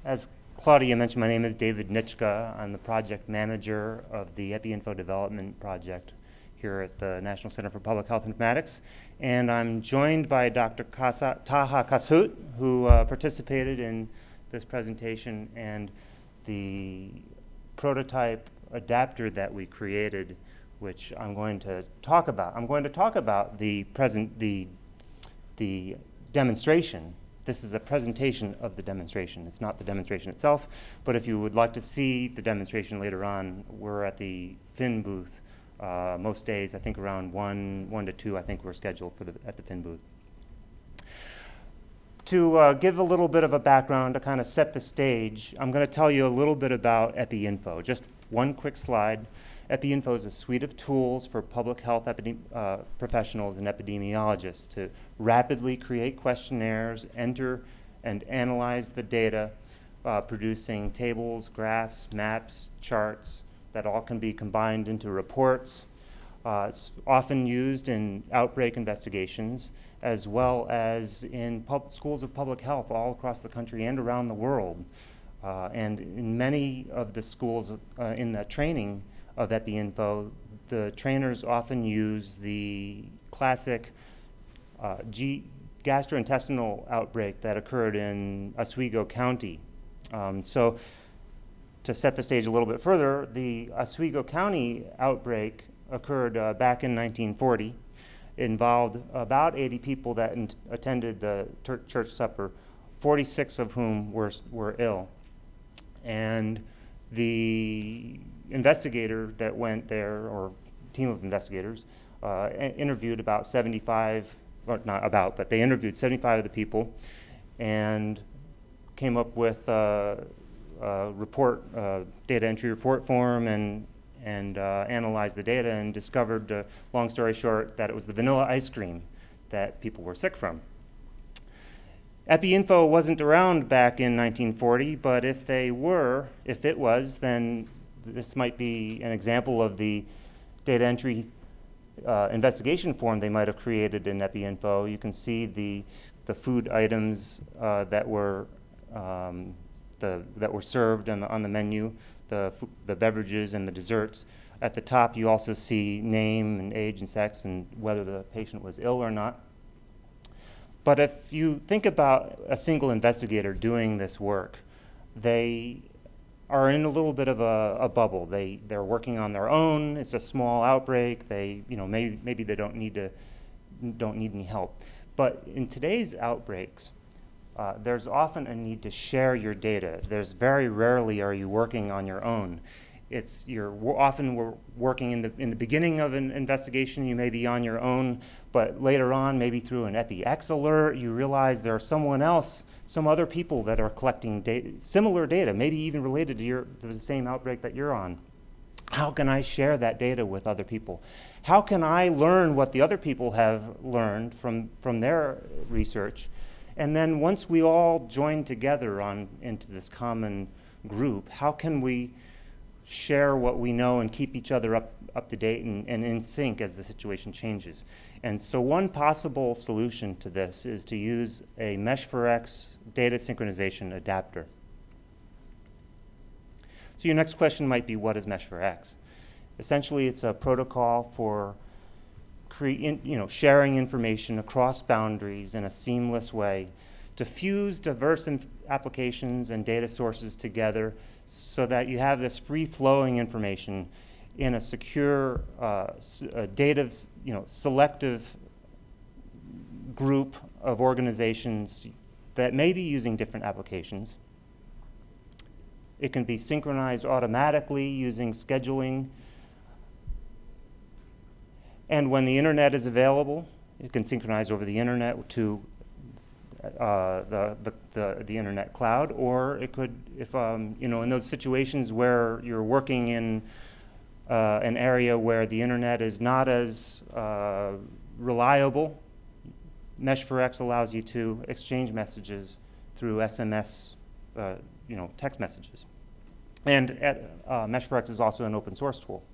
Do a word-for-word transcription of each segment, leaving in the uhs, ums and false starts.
As Claudia mentioned, my name is David Nitschke. I'm the project manager of the EpiInfo development project here at the National Center for Public Health Informatics. And I'm joined by Doctor Kasa, Taha Kashout, who uh, participated in this presentation and the prototype adapter that we created, which I'm going to talk about. I'm going to talk about the present, the, the demonstration. This is a presentation of the demonstration. It's not the demonstration itself, but if you would like to see the demonstration later on, we're at the Fin booth uh, most days. I think around one, one to two, I think we're scheduled for the, at the Fin booth. To uh, give a little bit of a background to kind of set the stage, I'm going to tell you a little bit about EpiInfo. Just one quick slide. EpiInfo is a suite of tools for public health uh, professionals and epidemiologists to rapidly create questionnaires, enter and analyze the data, uh, producing tables, graphs, maps, charts that all can be combined into reports. Uh, it's often used in outbreak investigations as well as in pub schools of public health all across the country and around the world. Uh, and in many of the schools uh, in the training of EpiInfo, the trainers often use the classic uh, G gastrointestinal outbreak that occurred in Oswego County. Um, so to set the stage a little bit further, the Oswego County outbreak occurred uh, back in nineteen forty. It involved about eighty people that attended the church supper, forty-six of whom were, were ill. And the investigator that went there, or team of investigators, uh, interviewed about seventy-five, or not about, but they interviewed seventy-five of the people and came up with uh, a report, uh, data entry report form, and and uh, analyzed the data and discovered, uh, long story short, that it was the vanilla ice cream that people were sick from. EpiInfo wasn't around back in nineteen forty, but if they were, if it was, then this might be an example of the data entry uh, investigation form they might have created in EpiInfo. You can see the, the food items uh, that were um, the, that were served on the, on the menu, the, the beverages and the desserts. At the top, you also see name and age and sex and whether the patient was ill or not. But if you think about a single investigator doing this work, they are in a little bit of a, a bubble. They, they're working on their own. It's a small outbreak. They, you know, maybe, maybe they don't need, to, don't need any help. But in today's outbreaks, uh, there's often a need to share your data. There's very rarely are you working on your own. It's, you're often we're working in the, in the beginning of an investigation, you may be on your own, but later on, maybe through an EpiX alert, you realize there's someone else, some other people that are collecting data, similar data, maybe even related to, your, to the same outbreak that you're on. How can I share that data with other people? How can I learn what the other people have learned from, from their research? And then once we all join together on, into this common group, how can we share what we know and keep each other up, up to date and, and in sync as the situation changes? And so one possible solution to this is to use a MeshForX data synchronization adapter. So your next question might be, what is MeshForX? Essentially, it's a protocol for create, you know, sharing information across boundaries in a seamless way to fuse diverse applications and data sources together so that you have this free-flowing information in a secure, uh, a data, you know, selective group of organizations that may be using different applications. It can be synchronized automatically using scheduling. And when the internet is available, it can synchronize over the internet to uh, the, the, the, the internet cloud, or it could, if, um, you know, in those situations where you're working in uh, an area where the internet is not as uh, reliable, MeshForX allows you to exchange messages through S M S, uh, you know, text messages. And at, uh, MeshForX is also an open source tool.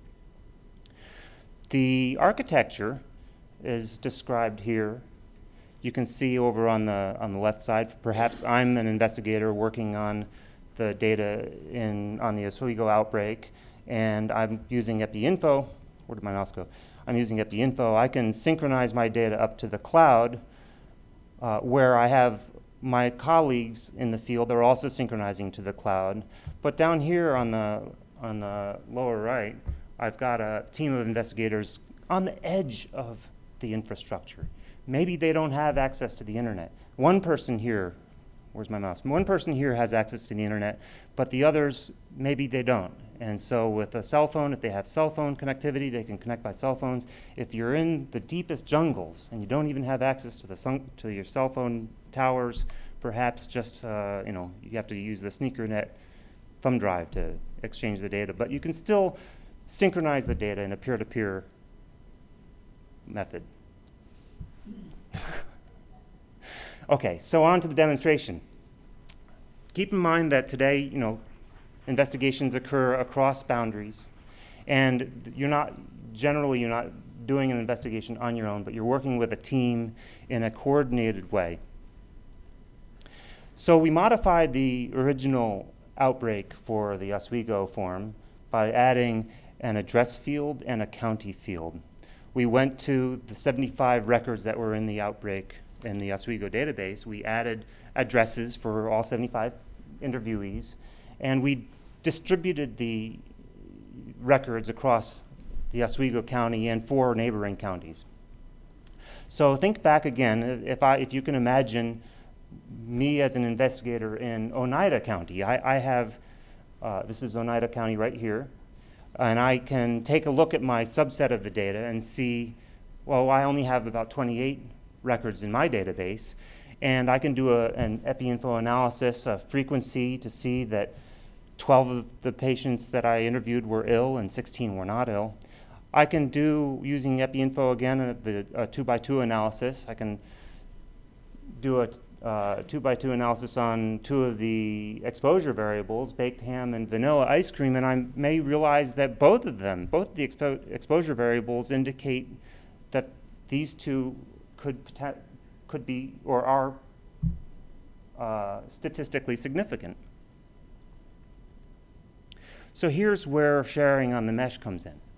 The architecture is described here You can see over on the, on the left side, perhaps I'm an investigator working on the data in, on the Oswego outbreak, and I'm using EpiInfo. Where did my mouse go? I'm using EpiInfo. I can synchronize my data up to the cloud, uh, where I have my colleagues in the field. They're also synchronizing to the cloud. But down here on the, on the lower right, I've got a team of investigators on the edge of the infrastructure. Maybe they don't have access to the internet. One person here, where's my mouse? One person here has access to the internet, but the others, maybe they don't. And so with a cell phone, if they have cell phone connectivity, they can connect by cell phones. If you're in the deepest jungles and you don't even have access to, the to your cell phone towers, perhaps just, uh, you know, you have to use the SneakerNet thumb drive to exchange the data. But you can still synchronize the data in a peer-to-peer method. Okay, so on to the demonstration. Keep in mind that today, you know, investigations occur across boundaries, and you're not, generally you're not doing an investigation on your own, but you're working with a team in a coordinated way. So we modified the original outbreak for the Oswego form by adding an address field and a county field. We went to the seventy-five records that were in the outbreak in the Oswego database. We added addresses for all seventy-five interviewees, and we distributed the records across the Oswego County and four neighboring counties. So think back again, if, I, if you can imagine me as an investigator in Oneida County. I, I have, uh, this is Oneida County right here, and I can take a look at my subset of the data and see, well, I only have about twenty-eight records in my database, and I can do a, an EpiInfo analysis, a frequency, to see that twelve of the patients that I interviewed were ill and sixteen were not ill. I can do, using EpiInfo again, uh, the uh, two by two analysis. I can do a uh, two by two analysis on two of the exposure variables, baked ham and vanilla ice cream, and I may realize that both of them, both the expo exposure variables indicate that these two could, could be or are uh, statistically significant. So here's where sharing on the mesh comes in.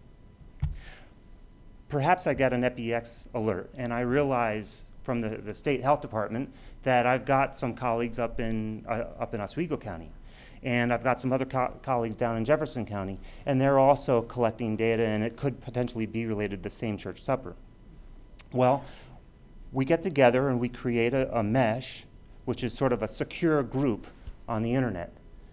Perhaps I get an EpiX alert, and I realize from the, the state health department that I've got some colleagues up in, uh, up in Oswego County, and I've got some other co colleagues down in Jefferson County, and they're also collecting data, and it could potentially be related to the same church supper. Well, we get together and we create a, a mesh, which is sort of a secure group on the internet.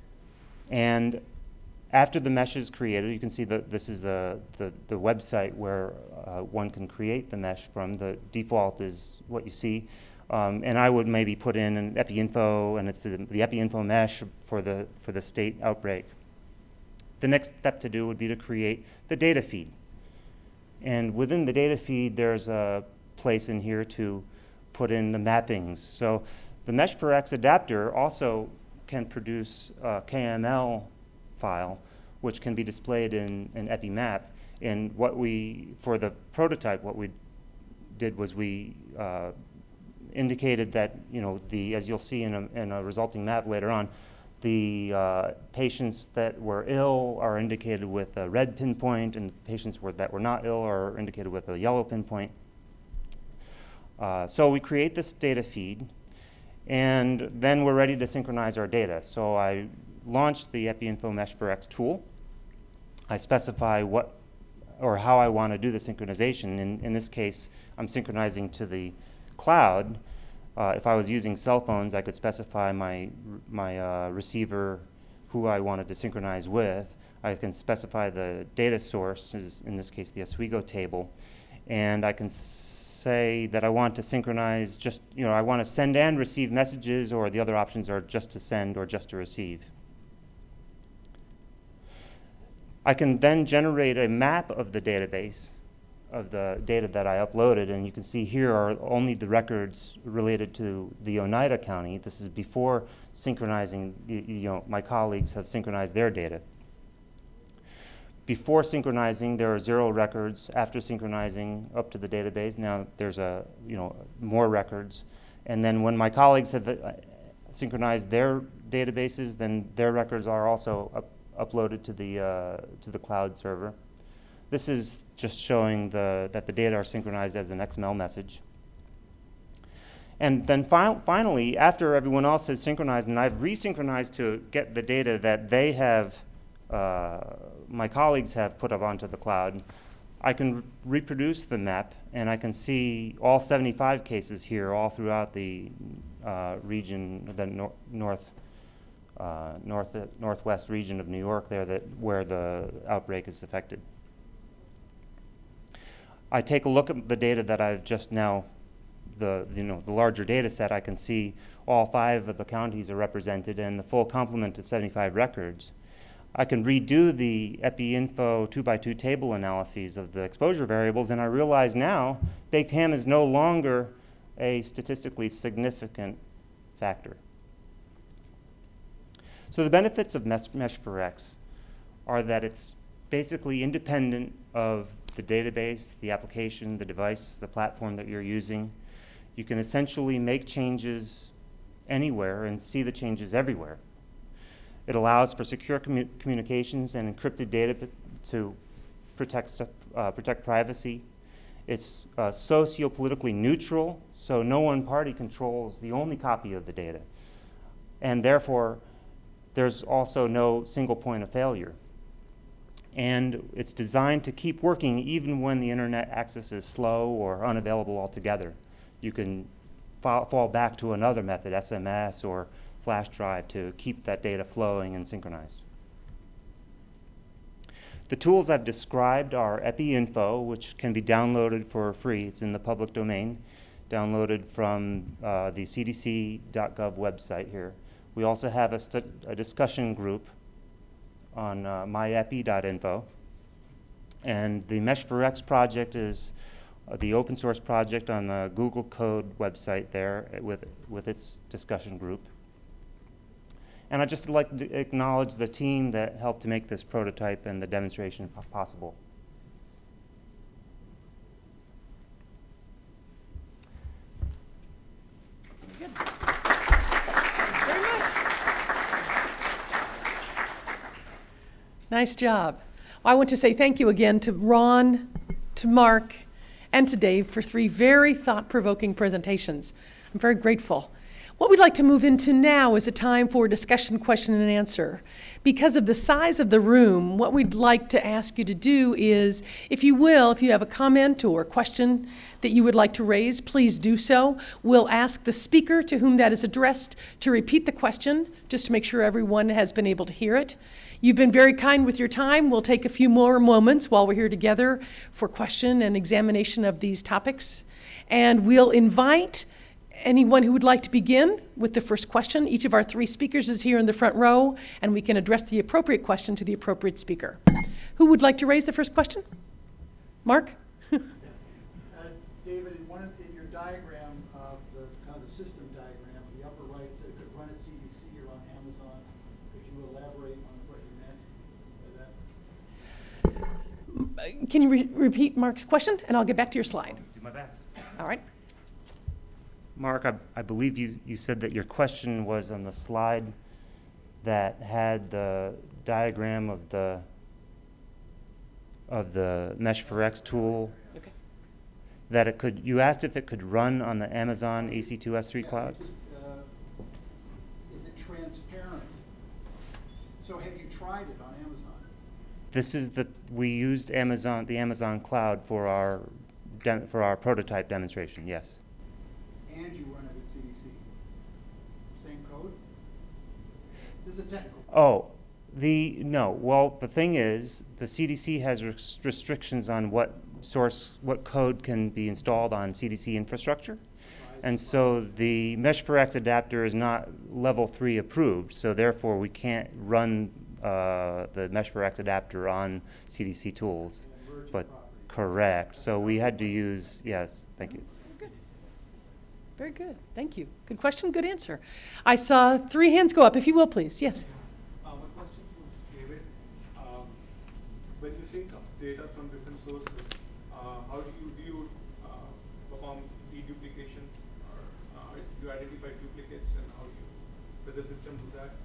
And after the mesh is created, you can see that this is the, the, the website where uh, one can create the mesh from. The default is what you see. Um, and I would maybe put in an EpiInfo, and it's the, the EpiInfo mesh for the, for the state outbreak. The next step to do would be to create the data feed. And within the data feed, there's a place in here to put in the mappings. So the Mesh4X adapter also can produce a K M L file, which can be displayed in an EpiMap. And what we, for the prototype, what we did was we uh, indicated that, you know, the, as you'll see in a, in a resulting map later on, the uh, patients that were ill are indicated with a red pinpoint, and patients were, that were not ill are indicated with a yellow pinpoint. Uh, so we create this data feed, and then we're ready to synchronize our data. So I launched the EpiInfo Mesh4X tool. I specify what or how I want to do the synchronization. In, in this case, I'm synchronizing to the cloud. Uh, if I was using cell phones, I could specify my, my uh, receiver, who I wanted to synchronize with. I can specify the data source, in this case the Oswego table, and I can say that I want to synchronize just, you know, I want to send and receive messages, or the other options are just to send or just to receive. I can then generate a map of the database, of the data that I uploaded, and you can see here are only the records related to the Oneida County. This is before synchronizing, you know, my colleagues have synchronized their data. before synchronizing, there are zero records. After synchronizing up to the database, now there's a, you know, more records. And then when my colleagues have uh, synchronized their databases, then their records are also up, uploaded to the uh, to the cloud server. This is just showing the that the data are synchronized as an X M L message. And then fi finally, after everyone else has synchronized, and I've resynchronized to get the data that they have, uh, my colleagues have put up onto the cloud, I can reproduce the map, and I can see all seventy-five cases here, all throughout the uh, region, the nor north, uh, north, uh, northwest region of New York, there that where the outbreak is affected. I take a look at the data that I've just now, the you know the larger data set. I can see all five of the counties are represented and the full complement of seventy-five records. I can redo the EpiInfo two by two table analyses of the exposure variables, and I realize now baked ham is no longer a statistically significant factor. So the benefits of Mesh for X are that it's basically independent of the database, the application, the device, the platform that you're using. You can essentially make changes anywhere and see the changes everywhere. It allows for secure commu communications and encrypted data to protect, uh, protect privacy. It's uh, socio-politically neutral, so no one party controls the only copy of the data. And therefore, there's also no single point of failure. And it's designed to keep working even when the internet access is slow or unavailable altogether. You can fa fall back to another method, S M S or flash drive, to keep that data flowing and synchronized. The tools I've described are EpiInfo, which can be downloaded for free. It's in the public domain, downloaded from uh, the C D C dot gov website here. We also have a, a discussion group on uh, my epi dot info. And the Mesh for X project is uh, the open source project on the Google Code website there with, with its discussion group. And I'd just like to acknowledge the team that helped to make this prototype and the demonstration possible. Good. Very much. Nice job. Well, I want to say thank you again to Ron, to Mark, and to Dave for three very thought-provoking presentations. I'm very grateful. What we'd like to move into now is a time for discussion, question, and answer. Because of the size of the room, what we'd like to ask you to do is, if you will, if you have a comment or a question that you would like to raise, please do so. We'll ask the speaker to whom that is addressed to repeat the question, just to make sure everyone has been able to hear it. You've been very kind with your time. We'll take a few more moments while we're here together for question and examination of these topics. And we'll invite anyone who would like to begin with the first question. Each of our three speakers is here in the front row, and we can address the appropriate question to the appropriate speaker. Who would like to raise the first question? Mark? uh, David, in, one of, in your diagram of the kind of the system diagram, the upper right said it could run at C D C or on Amazon. Could you elaborate on what you meant by that? Can you re repeat Mark's question, and I'll get back to your slide. Do my best. All right. Mark, I, I believe you, you said that your question was on the slide that had the diagram of the of the Mesh for X tool. Okay. That it could. You asked if it could run on the Amazon E C two S three Yeah, cloud. Just, uh, is it transparent? So have you tried it on Amazon? This is the we used Amazon the Amazon cloud for our dem, for our prototype demonstration. Yes. And you run it at C D C. Same code? This is a technical. Oh, the no. Well, the thing is, the C D C has res restrictions on what source, what code can be installed on C D C infrastructure, and so the Mesh for X adapter is not level three approved. So therefore, we can't run uh, the Mesh for X adapter on C D C tools. But correct. So we had to use yes. Thank you. Very good. Thank you. Good question, good answer. I saw three hands go up. If you will, please. Yes. Uh, my question is, David, um, when you sync up data from different sources, uh, how do you, do you uh, perform deduplication, or uh, do you identify duplicates, and how do you, does the system do that?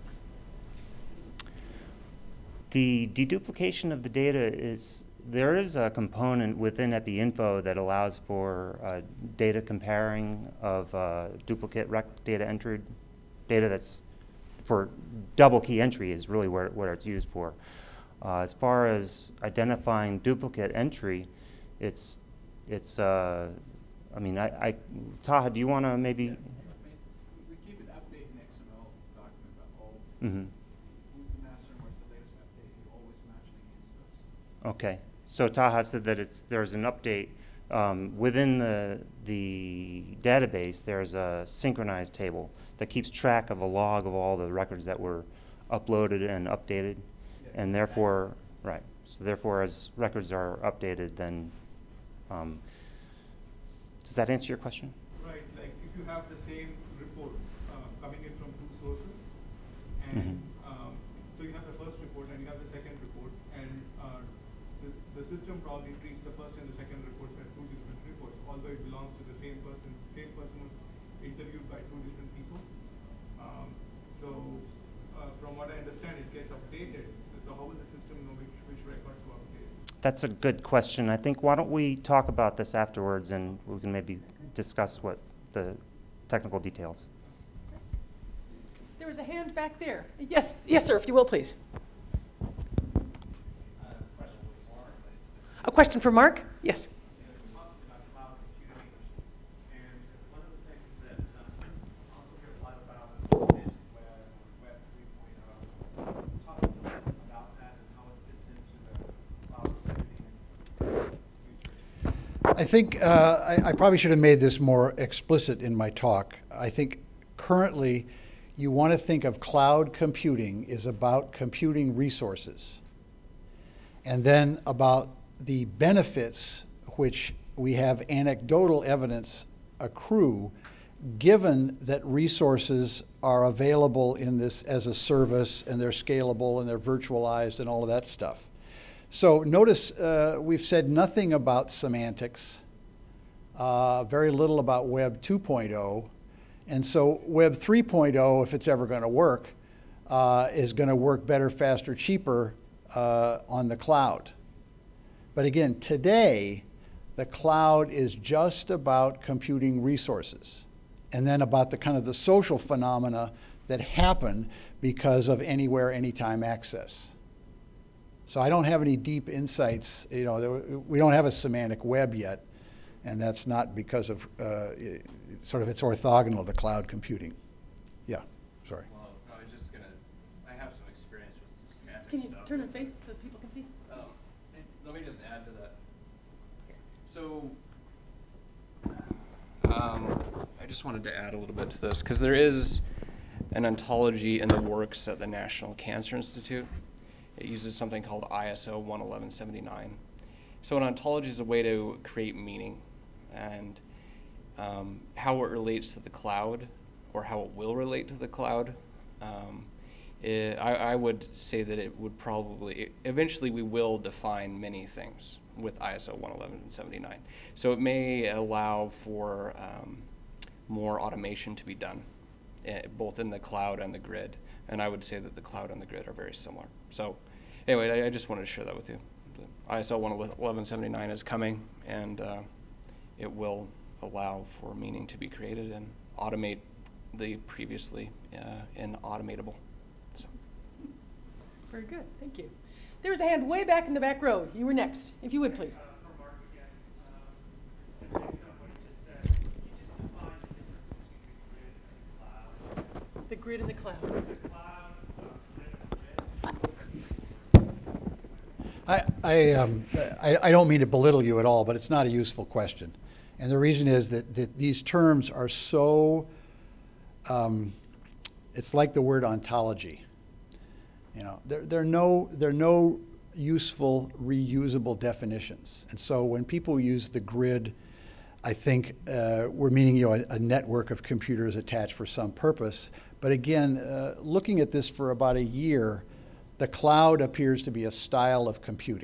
The deduplication of the data is, there is a component within EpiInfo that allows for uh, data comparing of uh, duplicate rec data entered data that's for double key entry is really where, what it's used for. Uh, as far as identifying duplicate entry, it's, it's uh, I mean, I, I, Taha, do you want to maybe? Yeah. We keep an update in X M L document about all. Mm-hmm. Who's the master and where's the latest update? You always match it against those. Okay, so Taha said that it's, there's an update um, within the, the database. There's a synchronized table that keeps track of a log of all the records that were uploaded and updated, yeah, and therefore, right. So therefore, as records are updated, then um, does that answer your question? Right. Like if you have the same report uh, coming in from two sources, and mm-hmm. um, so you have the first report and you have the second report, and uh, the, the system probably treats the first and the second reports as two different reports, although it belongs to the same person. Same person was interviewed by two different people. Um, so uh, from what I understand, it gets updated. So how will the system know which, which record to update? That's a good question. I think why don't we talk about this afterwards, and we can maybe discuss what the technical details. There was a hand back there. Yes, yes, sir, if you will, please. A question for Mark? Yes. I think uh, I, I probably should have made this more explicit in my talk. I think currently you want to think of cloud computing is about computing resources, and then about the benefits which we have anecdotal evidence accrue given that resources are available in this as a service, and they're scalable and they're virtualized and all of that stuff. So notice uh, we've said nothing about semantics, uh, very little about Web two point oh, and so Web three point oh, if it's ever going to work, uh, is going to work better, faster, cheaper uh, on the cloud. But again, today, the cloud is just about computing resources, and then about the kind of the social phenomena that happen because of anywhere, anytime access. So I don't have any deep insights. You know, we don't have a semantic web yet, and that's not because of uh, sort of it's orthogonal to cloud computing. Yeah, sorry. Well, I was just gonna. I have some experience with semantic Can you stuff. turn and face so people can see? Oh, and let me just add to that. So, um, I just wanted to add a little bit to this because there is an ontology in the works at the National Cancer Institute. It uses something called I S O one eleven seventy-nine. So an ontology is a way to create meaning, and um, how it relates to the cloud, or how it will relate to the cloud. Um, it, I, I would say that it would probably, it, eventually we will define many things with I S O one eleven seventy-nine. So it may allow for um, more automation to be done, uh, both in the cloud and the grid. And I would say that the cloud and the grid are very similar. So anyway, I, I just wanted to share that with you. The I S O one eleven seventy-nine is coming, and uh, it will allow for meaning to be created and automate the previously uh, inautomatable. So. Very good, thank you. There was a hand way back in the back row. You were next, if you would, please. Uh, for Mark again, um, based on what you just said, can you just define the difference between the grid and the cloud? The grid and the cloud. The cloud, uh, grid and the grid. I, I, um, I, I don't mean to belittle you at all, but it's not a useful question. And the reason is that, that these terms are so, um, it's like the word ontology. You know, there, there, are no, there are no useful, reusable definitions. And so when people use the grid, I think uh, we're meaning, you know, a, a network of computers attached for some purpose. But again, uh, looking at this for about a year, the cloud appears to be a style of computing.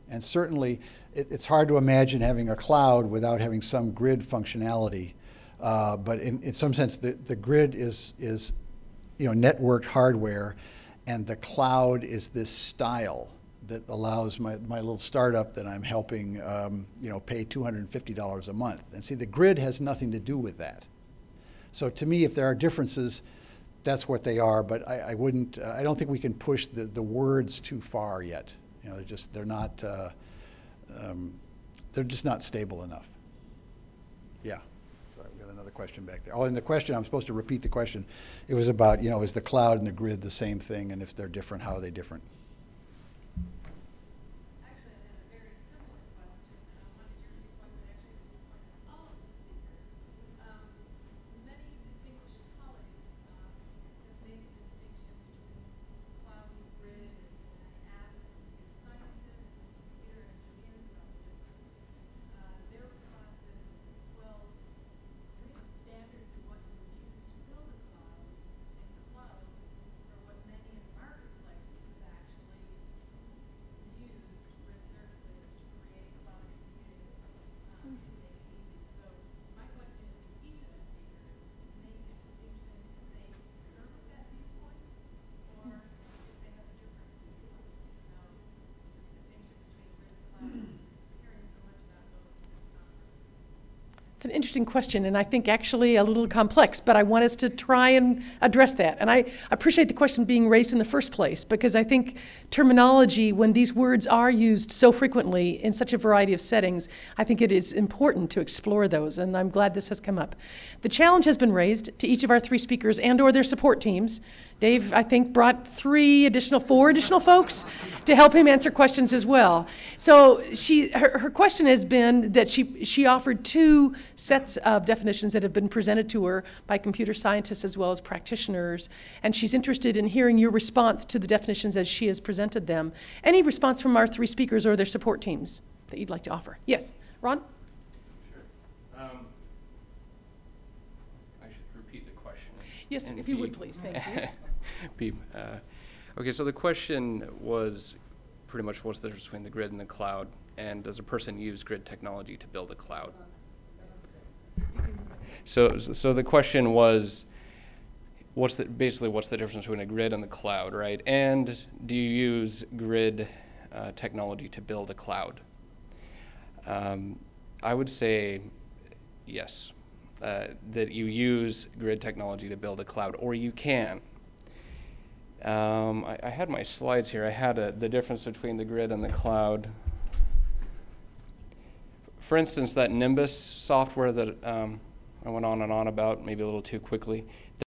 And certainly, it, it's hard to imagine having a cloud without having some grid functionality. Uh, but in, in some sense, the, the grid is, is, you know, networked hardware, and the cloud is this style that allows my, my little startup that I'm helping, um, you know, pay two hundred fifty dollars a month. And see, the grid has nothing to do with that. So to me, if there are differences, that's what they are. But I, I wouldn't, uh, I don't think we can push the, the words too far yet. You know, they're just, they're not, uh, um, they're just not stable enough. Yeah. Sorry, we got another question back there. Oh, and the question, I'm supposed to repeat the question. It was about, you know, is the cloud and the grid the same thing? And if they're different, how are they different? Actually, I had a very similar question, and I wanted your viewpoint, but actually the viewpoint of all of the speakers. Um, many distinguished colleagues um, have made the distinction between cloud and grid, and, and I asked computer scientists and computer engineers about the difference. Uh, their response is, well, grid standards are what you would use to build a cloud, and cloud are what many in the marketplace have actually used grid services to create cloud computing um, to make it easy. So my question is to each of the speakers, make a distinction if they concur with that viewpoint, or if they have a different viewpoint about the distinction between grid and cloud. Hearing so much about both in this conference. It's an interesting question, and I think actually a little complex, but I want us to try and address that. And I appreciate the question being raised in the first place, because I think terminology, when these words are used so frequently in such a variety of settings, I think it is important to explore those, and I'm glad this has come up. The challenge has been raised to each of our three speakers and or their support teams. Dave, I think, brought three additional, four additional folks to help him answer questions as well. So she, her, her question has been that she, she offered two sets of definitions that have been presented to her by computer scientists as well as practitioners, and she's interested in hearing your response to the definitions as she has presented them. Any response from our three speakers or their support teams that you'd like to offer? Yes, Ron? Sure. Um, I should repeat the question. Yes, and if you be- would please, thank you. be, uh, okay, so the question was pretty much what's the difference between the grid and the cloud, and does a person use grid technology to build a cloud? So, so the question was, what's the, basically what's the difference between a grid and the cloud, right? And do you use grid uh, technology to build a cloud? Um, I would say yes, uh, that you use grid technology to build a cloud, or you can. Um, I, I had my slides here. I had a, the difference between the grid and the cloud. For instance, that Nimbus software that um, I went on and on about, maybe a little too quickly.